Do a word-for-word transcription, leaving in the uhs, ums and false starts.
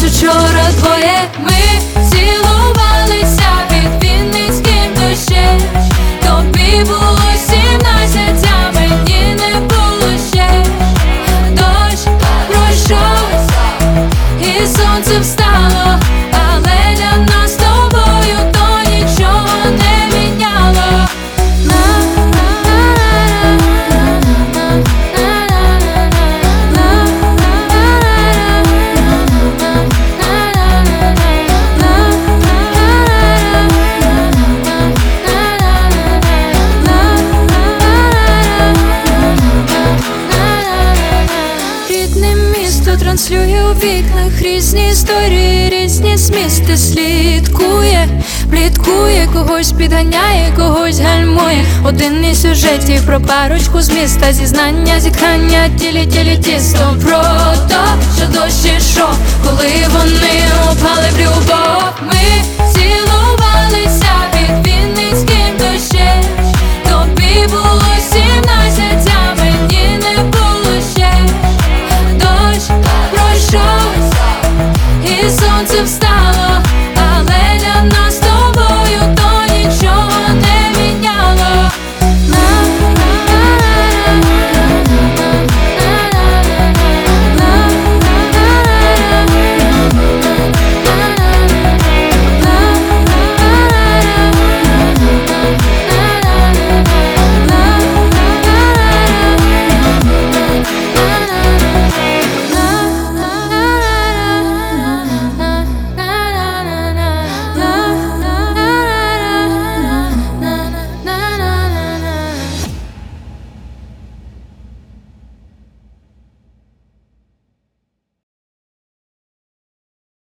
нас учора двоє. Ми цілувалися під вінницьким дощем. Тобі було сімнадцять, а мені не було ще. Дощ пройшов і сонце встало, але для нас з тобою то нічого не міняло. Рідне місто транслює у вікнах різні історії, різні змісти. Слідкує, пліткує, когось підганяє, когось гальмує. Один із сюжетів про парочку з міста. Зізнання, зітхання, тілі-тілі тісто. Про то, що дощ ішов, коли вони упали в любов. Ми цілувалися